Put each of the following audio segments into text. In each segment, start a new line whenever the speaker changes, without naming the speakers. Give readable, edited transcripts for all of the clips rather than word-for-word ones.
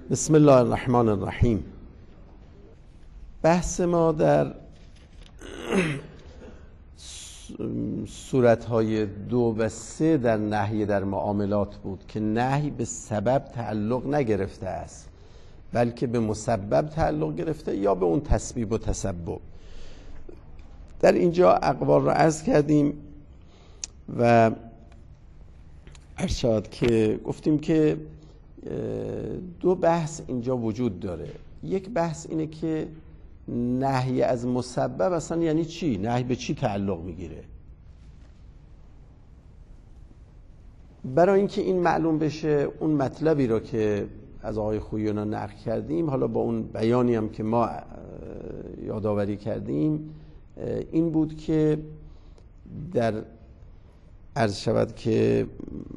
بسم الله الرحمن الرحیم. بحث ما در صورتهای 2 و 3 در نهی در معاملات بود که نهی به سبب تعلق نگرفته است بلکه به مسبب تعلق گرفته یا به اون تسبیب و تسبب. در اینجا اقوال را عرض کردیم و عرض شد که گفتیم که 2 بحث اینجا وجود داره. یک بحث اینه که نهی از مسبب اصلا یعنی چی؟ نهی به چی تعلق میگیره؟ برای اینکه این معلوم بشه اون مطلبی رو که از آقای خویی‌ها نقل کردیم، حالا با اون بیانی هم که ما یادآوری کردیم، این بود که در عرض شود که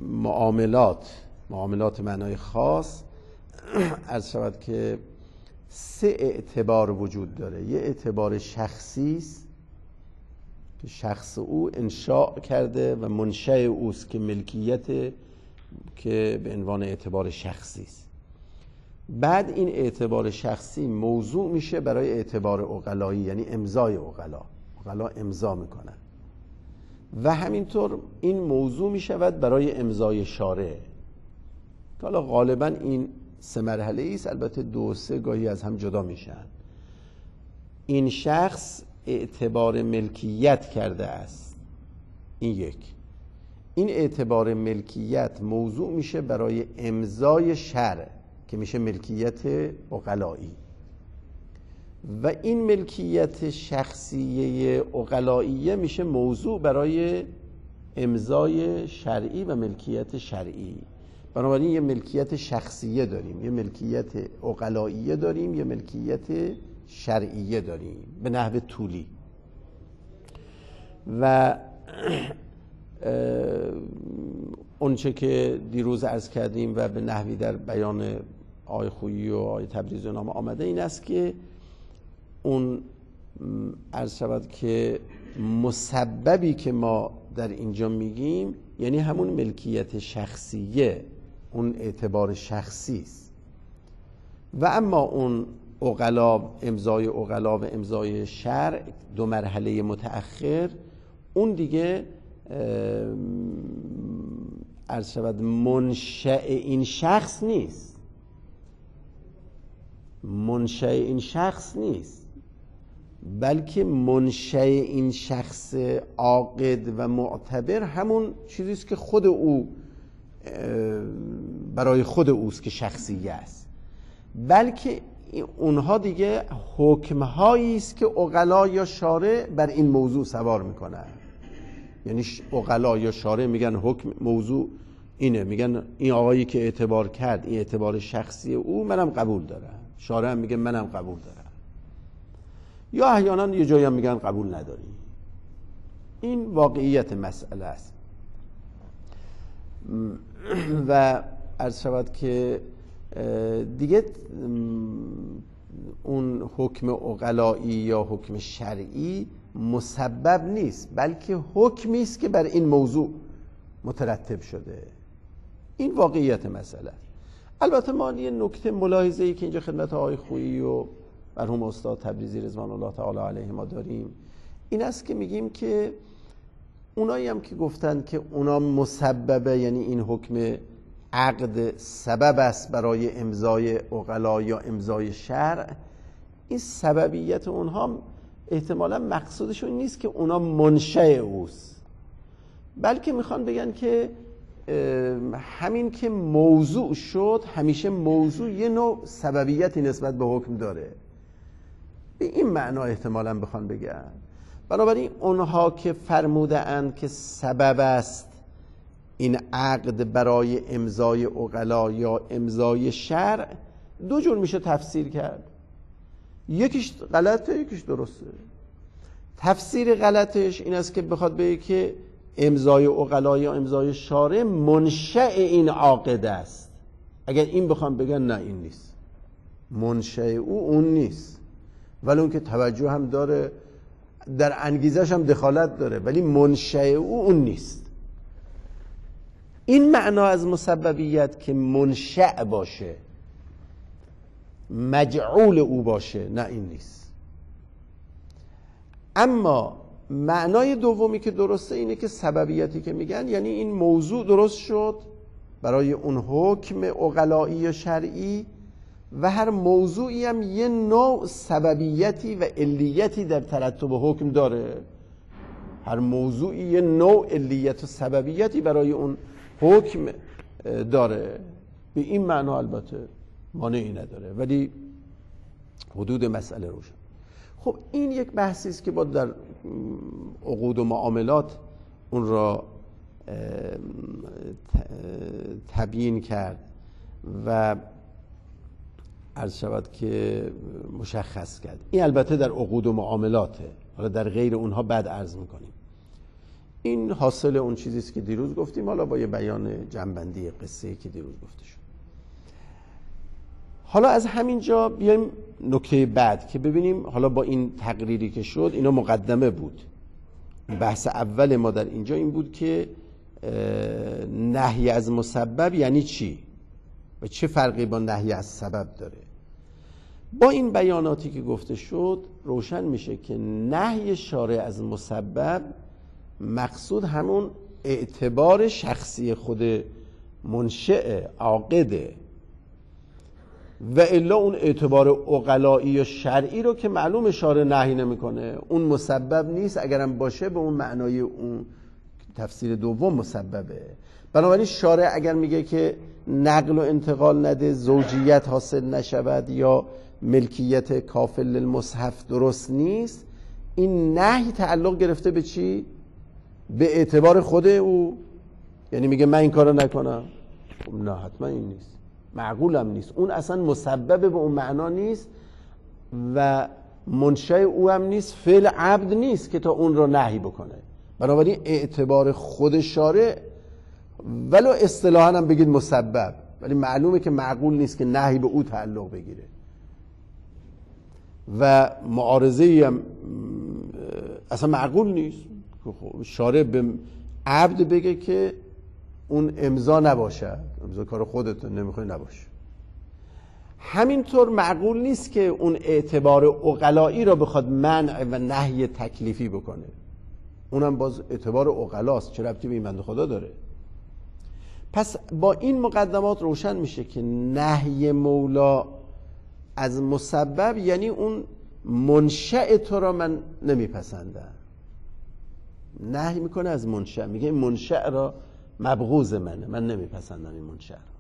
معاملات معنای خاص عرض شود که 3 اعتبار وجود داره. یه اعتبار شخصی است که شخص او انشاء کرده و منشأ اوست که ملکیت که به عنوان اعتبار شخصی است. بعد این اعتبار شخصی موضوع میشه برای اعتبار عقلایی، یعنی امضای عقلا امضا میکنن و همینطور این موضوع میشود برای امضای شارع. حالا غالبا این 3 مرحله است، البته 2 و 3 گاهی از هم جدا میشن. این شخص اعتبار ملکیت کرده است، این یک. این اعتبار ملکیت موضوع میشه برای امضای شرع که میشه ملکیت عقلایی و این ملکیت شخصیه عقلاییه میشه موضوع برای امضای شرعی و ملکیت شرعی. بنابراین یه ملکیت شخصیه داریم، یه ملکیت عقلاییه داریم، یه ملکیت شرعیه داریم به نحو طولی. و اونچه که دیروز عرض کردیم و به نحوی در بیان آقای خویی و آقای تبریزی نامه آمده این است که اون عرض شود که مسببی که ما در اینجا میگیم یعنی همون ملکیت شخصیه، اون اعتبار شخصی است. و اما اون امضای عقلا و امضای شرع 2 مرحله متأخر، اون دیگه عرض شود منشأ این شخص نیست، بلکه منشأ این شخص عاقد و معتبر همون چیزی است که خود او برای خود اوست که شخصیه است، بلکه اونها دیگه حکم‌هایی است که عقلا یا شارع بر این موضوع سوار میکنن. یعنی عقلا یا شارع میگن حکم موضوع اینه، میگن این آقایی که اعتبار کرد این اعتبار شخصی او منم قبول دارم، شارع هم میگه منم قبول دارم، یا احیانا یه جایی هم میگن قبول نداریم. این واقعیت مسئله است. و عرض شود که دیگه اون حکم عقلایی یا حکم شرعی مسبب نیست بلکه حکمی است که بر این موضوع مترتب شده. این واقعیت مسئله است. البته ما یه نکته ملاحظه‌ای که اینجا خدمت آقای خویی و مرحوم استاد تبریزی رضوان الله تعالی علیه ما داریم این است که میگیم که اونایی هم که گفتن که اونا مسببه، یعنی این حکم عقد سبب است برای امضای عقلا یا امضای شرع، این سببیت اونها احتمالا مقصودشون نیست که اونا منشأ اوست، بلکه میخوان بگن که همین که موضوع شد، همیشه موضوع یه نوع سببیتی نسبت به حکم داره. به این معنا احتمالا بخوان بگن. بنابراین اونها که فرموده اند که سبب است این عقد برای امضای عقلا یا امضای شرع، 2 جور میشه تفسیر کرد. یکیش غلطه، یکیش درسته. تفسیر غلطش این است که بخواد بگه که امضای عقلا یا امضای شارع منشأ این عاقد است. اگر این بخوام بگن نه این نیست، منشأ او اون نیست، ولی اون که توجه هم داره، در انگیزش هم دخالت داره، ولی منشأ او اون نیست. این معنا از مسببیت که منشأ باشه مجعول او باشه، نه این نیست. اما معنای دومی که درسته اینه که سببیتی که میگن یعنی این موضوع درست شد برای اون حکم عقلائی یا شرعی و هر موضوعی هم یه نوع سببیتی و علیتی در ترتب حکم داره. هر موضوعی یه نوع علیت و سببیتی برای اون حکم داره. به این معنا البته مانعی نداره، ولی حدود مسئله روشن. خب این یک بحثی است که باید در عقود و معاملات اون را تبیین کرد و عرض شود که مشخص کرد. این البته در عقود و معاملاته، حالا در غیر اونها بعد عرض میکنیم. این حاصل اون چیزی است که دیروز گفتیم، حالا با یه بیان جنبندی قصه‌ای که دیروز گفته شد. حالا از همینجا بیایم نکته بعد که ببینیم. حالا با این تقریری که شد، اینا مقدمه بود. بحث اول ما در اینجا این بود که نهی از مسبب یعنی چی و چه فرقی با نهی از سبب داره. با این بیاناتی که گفته شد روشن میشه که نهی شارع از مسبب مقصود همون اعتبار شخصی خود منشأ عاقده و الا اون اعتبار عقلائی و شرعی رو که معلوم شارع نهی نمیکنه، اون مسبب نیست. اگرم باشه به اون معنای اون تفسیر دوم مسببه. بنابراین شارع اگر میگه که نقل و انتقال نده، زوجیت حاصل نشود یا ملکیت کافل للمصحف درست نیست، این نهی تعلق گرفته به چی؟ به اعتبار خود او. یعنی میگه من این کارو نکنم، نه حتما این نیست، معقولم نیست، اون اصلا مسبب به اون معنا نیست و منشأ او هم نیست، فعل عبد نیست که تا اون رو نهی بکنه. بنابراین اعتبار خود شارع ولو اصطلاحاً هم بگید مسبب، ولی معلومه که معقول نیست که نهی به او تعلق بگیره و معارضه‌ای هم اصلا معقول نیست. شارع به عبد بگه که اون امضا نباشه، امضا کار خودت نمیخوای نباشه. همینطور معقول نیست که اون اعتبار عقلائی را بخواد منع و نهی تکلیفی بکنه، اونم باز اعتبار عقلاست، چه ربطی به این بنده خدا داره؟ پس با این مقدمات روشن میشه که نهی مولا از مسبب یعنی اون منشأ تو را من نمیپسندم. نهی میکنه از منشأ، میگه این منشأ را مبغوض منه، من نمیپسندم این منشأ را.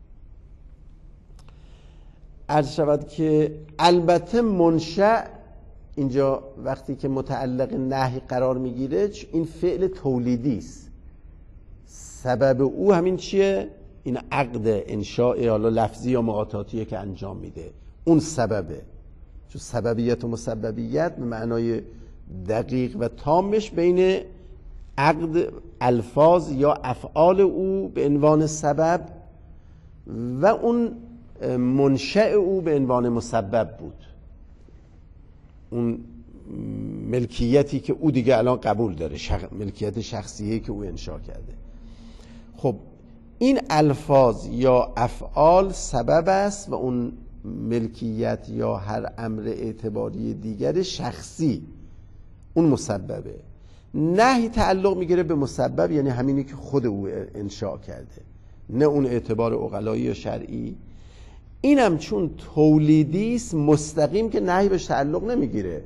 عرض شود که البته منشأ اینجا وقتی که متعلق نهی قرار میگیره این فعل تولیدی است. سبب او همین چیه؟ این عقد انشاء حالا لفظی یا مقاطعاتیه که انجام میده، اون سببه. چون سببیت و مسببیت به معنای دقیق و تامش بین عقد الفاظ یا افعال او به عنوان سبب و اون منشأ او به عنوان مسبب بود، اون ملکیتی که او دیگه الان قبول داره، ملکیت شخصیه که او انشاء کرده. خب این الفاظ یا افعال سبب است و اون ملکیت یا هر امر اعتباری دیگر شخصی اون مسببه. نهی تعلق میگیره به مسبب، یعنی همینی که خود او انشاء کرده، نه اون اعتبار عقلائی یا شرعی. اینم چون تولیدی است مستقیم که نهی بهش تعلق نمیگیره.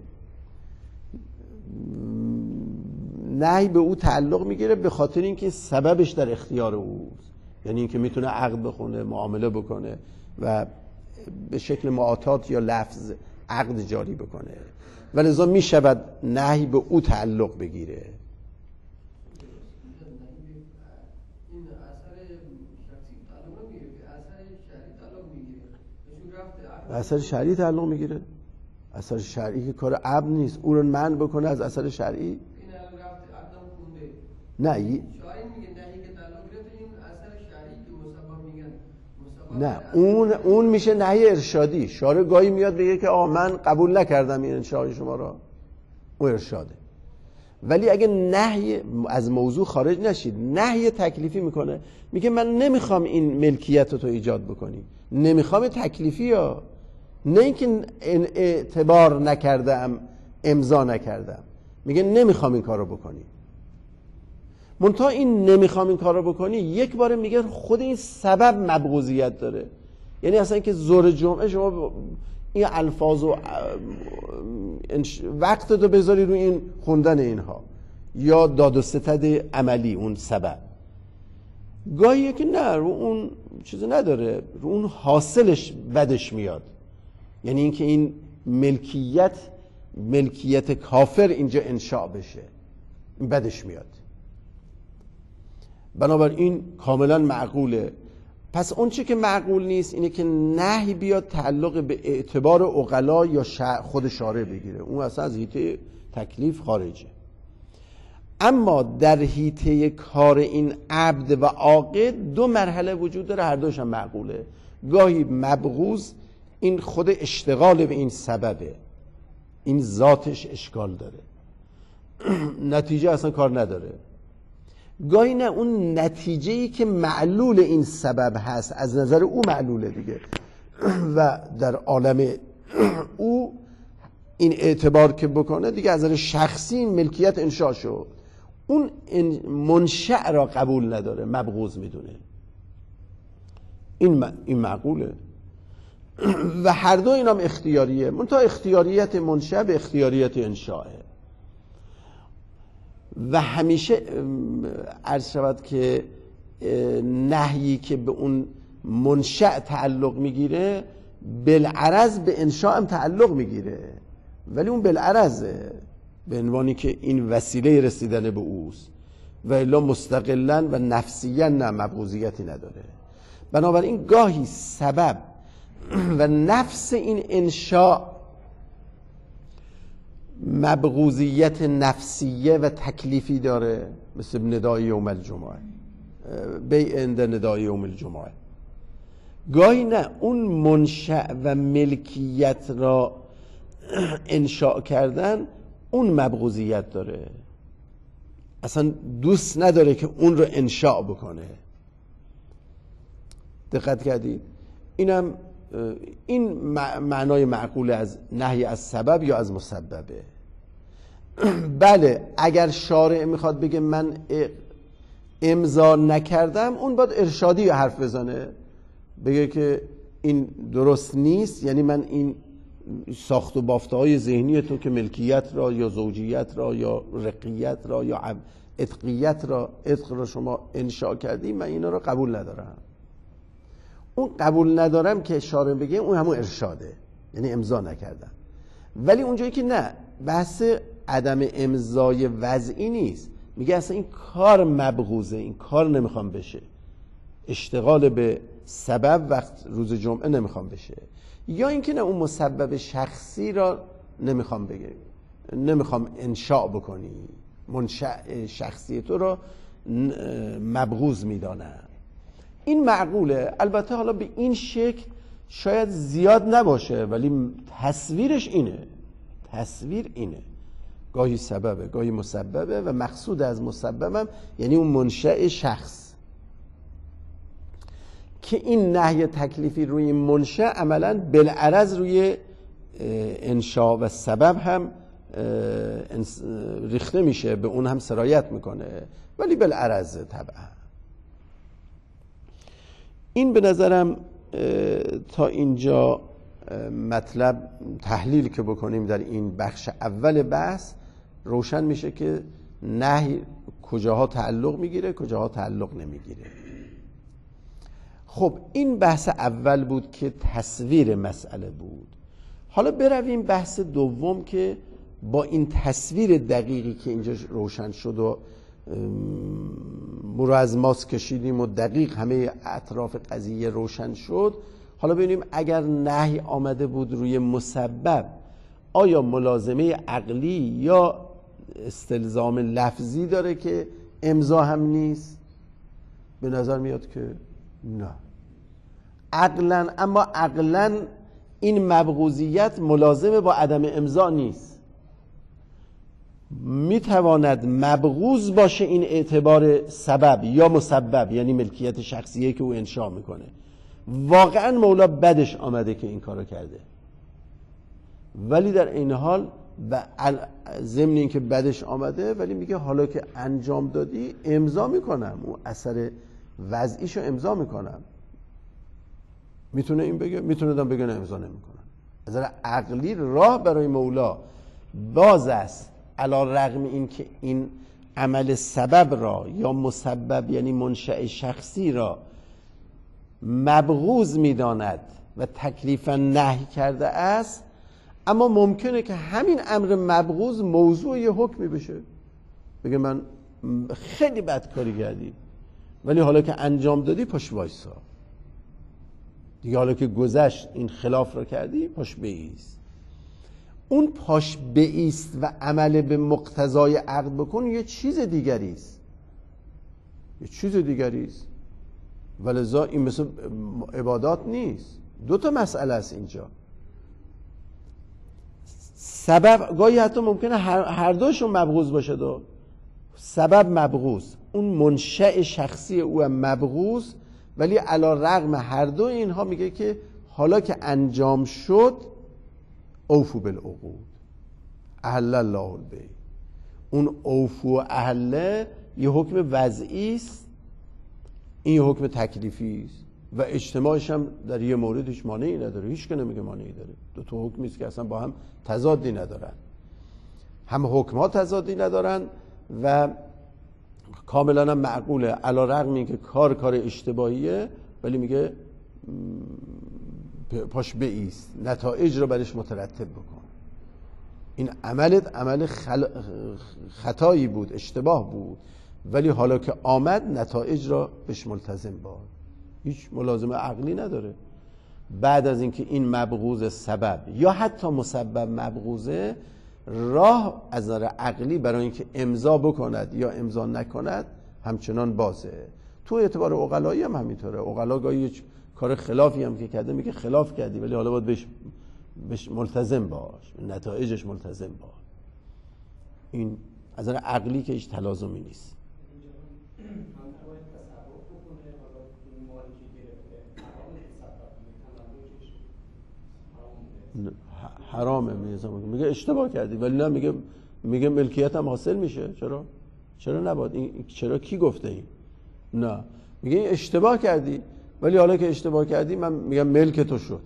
نهی به او تعلق میگیره به خاطر اینکه سببش در اختیار اوست، یعنی اینکه میتونه عقد بخونه، معامله بکنه و به شکل معاطات یا لفظ عقد جاری بکنه و لذا میشود نهی به او تعلق بگیره. اثر شرعی تعلق میگیره. اثر شرعی که کار عبد نیست، او رو منع بکنه از اثر شرعی. نه نه اون میشه نهی ارشادی. شارع گاهی میاد بگه که من قبول نکردم این انشاء شما را، اون ارشاده. ولی اگه نهی از موضوع خارج نشید، نهی تکلیفی میکنه، میگه من نمیخوام این ملکیت رو تو ایجاد بکنی، نمیخوام تکلیفی ها، نه اینکه اعتبار نکردم، امضا نکردم. میگه نمیخوام این کارو بکنی. منتها این نمیخوام این کارو بکنی یک بار میگه خود این سبب مبغوضیت داره. یعنی اصلا که ظهر جمعه شما این الفاظ و وقت تو بذاری روی این خوندن اینها یا داد و ستد عملی، اون سبب. گاهیه که نه، رو اون چیزی نداره، رو اون حاصلش بدش میاد. یعنی اینکه این ملکیت کافر اینجا انشاء بشه، این بدش میاد. بنابراین کاملا معقوله. پس اون چی که معقول نیست اینه که نهی بیاد تعلق به اعتبار عقلا یا خود شارع بگیره، اون اصلا از حیطه تکلیف خارجه. اما در حیطه کار این عبد و عاقد دو مرحله وجود داره، هر دوش هم معقوله. گاهی مبغوض این خود اشتغال به این سببه، این ذاتش اشکال داره، نتیجه اصلا کار نداره. گاهی نه، اون نتیجه‌ای که معلول این سبب هست از نظر او معلوله دیگه و در عالم او این اعتبار که بکنه دیگه از نظر شخصی ملکیت انشاء شد، اون منشأ را قبول نداره، مبغوض میدونه. این معقوله و هر دو اینام اختیاریه، منتها اختیاریت منشأ به اختیاریت انشاءه. و همیشه عرض شود که نهیی که به اون منشأ تعلق میگیره بالعرض به انشاء هم تعلق میگیره، ولی اون بالعرضه، به عنوانی که این وسیله رسیدن به اوست و الا مستقلا و نفسیا نه، مبغوضیتی نداره. بنابراین گاهی سبب و نفس این انشاء مبغوضیت نفسیه و تکلیفی داره، مثل ندای یوم الجمعه، بیع عند ندای یوم الجمعه. گاهی نه، اون منشأ و ملکیت را انشاء کردن اون مبغوضیت داره، اصلا دوست نداره که اون رو انشاء بکنه. دقت کردید؟ اینم این معنای معقول از نهی از سبب یا از مسببه. بله، اگر شارع میخواد بگه من امضا نکردم، اون باید ارشادی حرف بزنه، بگه که این درست نیست، یعنی من این ساخت و بافته های ذهنی تو که ملکیت را یا زوجیت را یا رقیت را یا عتق را شما انشاء کردی، من اینا را قبول ندارم. اون قبول ندارم که شارع بگه، اون همون ارشاده، یعنی امضا نکردم. ولی اونجایی که نه، بحث عدم امضای وضعی نیست، میگه اصلا این کار مبغوضه، این کار نمیخوام بشه، اشتغال به سبب وقت روز جمعه نمیخوام بشه، یا اینکه نه، اون مسبب شخصی را نمیخوام بگه، نمیخوام انشاء بکنی، منشأ شخصی تو را مبغوض میدانم. این معقوله. البته حالا به این شکل شاید زیاد نباشه، ولی تصویر اینه، گاهی سببه گاهی مسببه و مقصود از مسببم یعنی اون منشأ شخص، که این نهی تکلیفی روی این منشأ عملاً بالعرض روی انشاء و سبب هم ریخته میشه، به اون هم سرایت میکنه، ولی بالعرض طبعا. این به نظرم تا اینجا مطلب تحلیل که بکنیم در این بخش اول بحث روشن میشه که نهی کجاها تعلق میگیره، کجاها تعلق نمیگیره. خب این بحث اول بود که تصویر مسئله بود. حالا برویم بحث دوم که با این تصویر دقیقی که اینجا روشن شد و مرو از ماس کشیدیم و دقیق همه اطراف قضیه روشن شد، حالا ببینیم اگر نهی آمده بود روی مسبب، آیا ملازمه عقلی یا استلزام لفظی داره که امضا هم نیست؟ به نظر میاد که نه، عقلاً. اما عقلاً این مبغوضیت ملازمه با عدم امضا نیست. میتواند مبغوض باشه این اعتبار سبب یا مسبب، یعنی ملکیت شخصیه که او انشاء میکنه. واقعا مولا بدش آمده که این کارو کرده، ولی در این حال ضمن این که بدش آمده ولی میگه حالا که انجام دادی امضا میکنم، اون اثر وضعیشو امضا میکنم. میتونه این بگه، میتونه دم بگه نه امضا نمیکنم. از نظر عقلی راه برای مولا باز است، علی رغم این که این عمل سبب را یا مسبب یعنی منشأ شخصی را مبغوض میداند و تکلیفا نهی کرده است، اما ممکنه که همین امر مبغوض موضوع یه حکمی بشه. بگه من خیلی بدکاری کردی ولی حالا که انجام دادی پاش وایسا دیگه، حالا که گذشت این خلاف را کردی پاش بایست. اون پاش بایست و عمل به مقتضای عقد بکن یه چیز دیگری است، یه چیز دیگری است. ولذا این مثل عبادات نیست. دو تا مسئله است اینجا. سبب گاهی حتی ممکنه هر دوشون مبغوض باشه، دو سبب مبغوض، اون منشأ شخصی او هم مبغوض، ولی علی رغم هر دو اینها میگه که حالا که انجام شد اوفو بالعقود احل الله البیع. اون اوفو و احله یه حکم وضعی است، این یه حکم تکلیفی است و اجتماعش هم در یه مورد هیچ مانعی نداره، هیچ که نمیگه مانعی داره. دو تا حکمی است که اصلا با هم تضادی ندارن، هم حکم‌ها تضادی ندارن و کاملا هم معقوله. علی رغم اینکه کار اشتباهیه ولی میگه پاش بایست، نتایج رو برش مترتب بکن. این عملت عمل خطایی بود، اشتباه بود، ولی حالا که آمد نتایج را بهش ملتزم باش. هیچ ملازمه عقلی نداره. بعد از اینکه این مبغوض سبب یا حتی مسبب مبغوضه، راه از نظر عقلی برای اینکه امضا بکند یا امضا نکند همچنان بازه. تو اعتبار عقلایی هم همینطوره. عقلا گاهی کار خلافی هم که کرده میگه خلاف کردی ولی حالا باید بهش ملتزم باش، نتایجش ملتزم باش. این از نظر عقلی که هیچ تلازمی نیست. حرامه میگه اشتباه کردی، ولی نه میگه ملکیت هم حاصل میشه. چرا نباید؟ این چرا کی گفته این؟ نه، میگه این اشتباه کردی ولی حالا که اشتباه کردی من میگم ملک تو شد.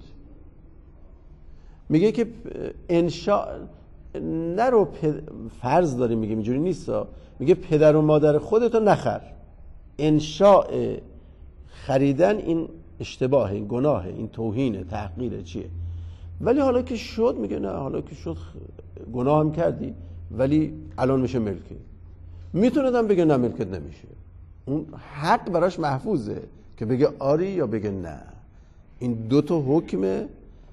میگه که انشاء نرو فرض داری، میگه اینجوری نیستا، میگه پدر و مادر خودتو نخر. انشاء خریدن این اشتباهه، این گناهه، این توهینه، تحقیره، چیه؟ ولی حالا که شد، میگه نه حالا که شد گناه هم کردی ولی الان میشه ملکه. میتونه دم بگه نه ملکت نمیشه، اون حق براش محفوظه که بگه آری یا بگه نه. این دو تا حکم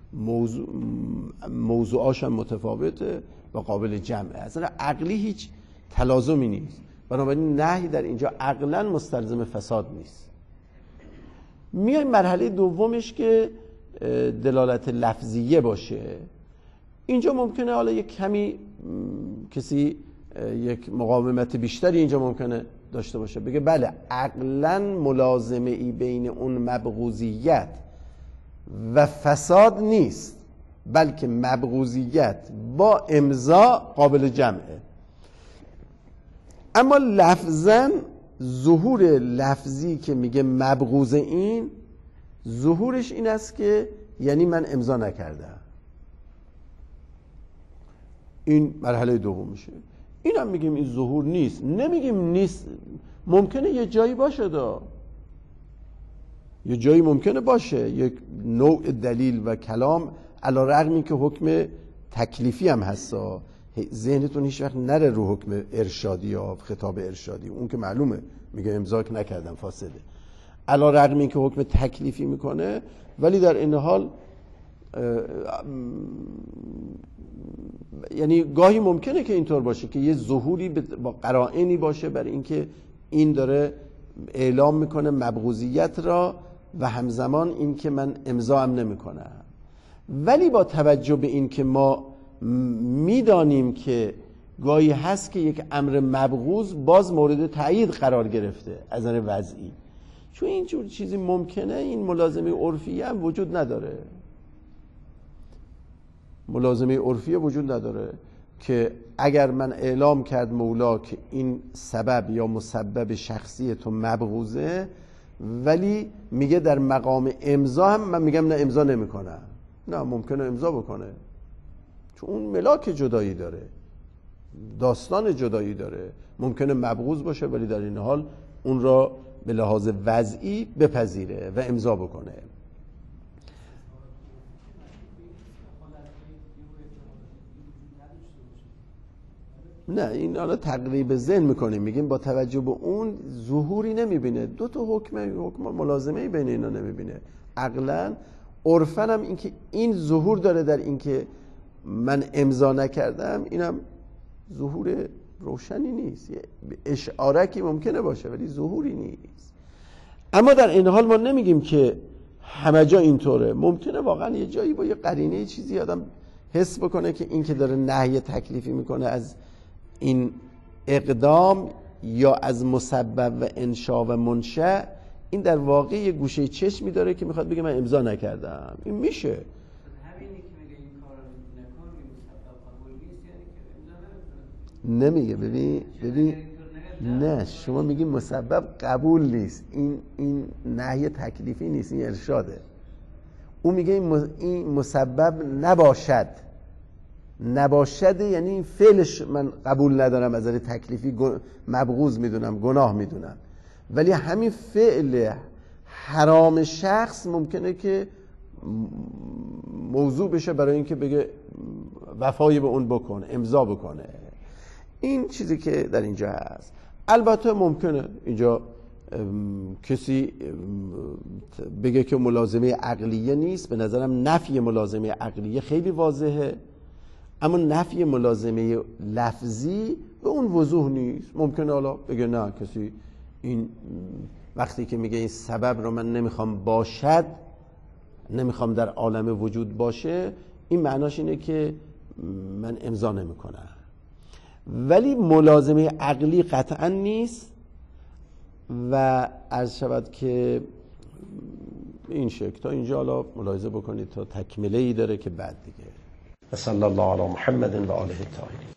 موضوعاش هم متفاوته و قابل جمعه. اصلا عقلی هیچ تلازمی نیست، بنابراین نهی در اینجا عقلا مستلزم فساد نیست. میایم مرحله دومش که دلالت لفظیه باشه. اینجا ممکنه حالا یک کمی کسی یک مقاومت بیشتری اینجا ممکنه داشته باشه، بگه بله عقلا ملازمه ای بین اون مبغوضیت و فساد نیست، بلکه مبغوضیت با امضا قابل جمعه. اما لفظاً ظهور لفظی که میگه مبغوض، این ظهورش این است که یعنی من امضا نکردم. این مرحله دوم میشه. این هم میگیم این ظهور نیست، نمیگیم نیست، ممکنه یه جایی باشه، یه جایی ممکنه باشه یک نوع دلیل و کلام، علی رغم این که حکم تکلیفی هم هستا. ذهنتون هیچ وقت نره رو حکم ارشادی یا خطاب ارشادی، اون که معلومه میگه امضا نکردم فاسده. علی رغم این که حکم تکلیفی میکنه ولی در این حال یعنی گاهی ممکنه که اینطور باشه که یه ظهوری با قرائنی باشه برای اینکه این داره اعلام میکنه مبغوضیت را و همزمان این که من امضا هم نمیکنم. ولی با توجه به این که ما میدانیم که گاهی هست که یک امر مبغوض باز مورد تایید قرار گرفته از نظر وضعی، چون اینجور چیزی ممکنه این ملازمه عرفی هم وجود نداره. ملازمه عرفی وجود نداره که اگر من اعلام کرد مولا که این سبب یا مسبب شخصی تو مبغوضه، ولی میگه در مقام امضا هم من میگم نه امضا نمیکنم، نه ممکنه امضا بکنه، چون اون ملاک جدایی داره، داستان جدایی داره، ممکنه مبغوض باشه ولی در این حال اون را به لحاظ وضعی بپذیره و امضا بکنه. نه این حالا تقریب ذهن میکنیم، میگیم با توجه به اون ظهوری نمیبینه، دو تا حکم ملازمه بین اینا نمیبینه. عقلا عرفن هم این که این ظهور داره در این که من امضا نکردم، اینم ظهور روشنی نیست، یه اشارکی ممکنه باشه ولی ظهوری نیست. اما در این حال ما نمیگیم که همه جا اینطوره، ممکنه واقعا یه جایی با یه قرینه چیزی آدم حس بکنه که این که داره نهی تکلیفی میکنه از این اقدام یا از مسبب و انشا و منشأ، این در واقع یه گوشه چشمی داره که میخواد بگه من امضا نکردم. این میشه
همینی که میگه این کارو نکن این مسبب قبول نیست، یعنی که امضا
نمیگه. ببین نه شما میگی مسبب قبول نیست، این نهی تکلیفی نیست، این ارشاده. اون میگه این مسبب نباشد یعنی این فعلش من قبول ندارم، از نظر تکلیفی مبغوض میدونم، گناه میدونم، ولی همین فعل حرام شخص ممکنه که موضوع بشه برای اینکه بگه وفایی به اون بکن، امضا بکنه. این چیزی که در اینجا هست. البته ممکنه اینجا کسی بگه که ملازمه عقلیه نیست. به نظرم نفی ملازمه عقلیه خیلی واضحه، اما نفی ملازمه لفظی به اون وضوح نیست. ممکنه حالا بگه نه کسی این وقتی که میگه این سبب رو من نمیخوام باشد، نمیخوام در عالم وجود باشه، این معناش اینه که من امضا نمیکنم. ولی ملازمه عقلی قطعا نیست و عرض شود که این شکل تا اینجا حالا ملاحظه بکنید تا تکمله ای داره که بعد دیگه. صلی الله علی محمد و آله الطاهرین.